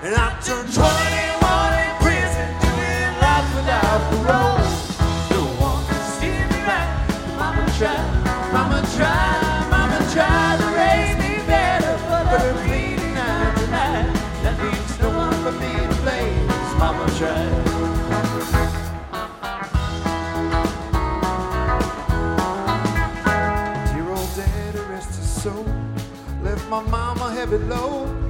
And I turned 21 in prison, doing life without parole. No one can steer me back. Mama tried to raise me better, but I'm bleeding out tonight. That leaves no one for me to blame, 'cause Mama tried. Dear old daddy, rest his soul, left my mama heavy load.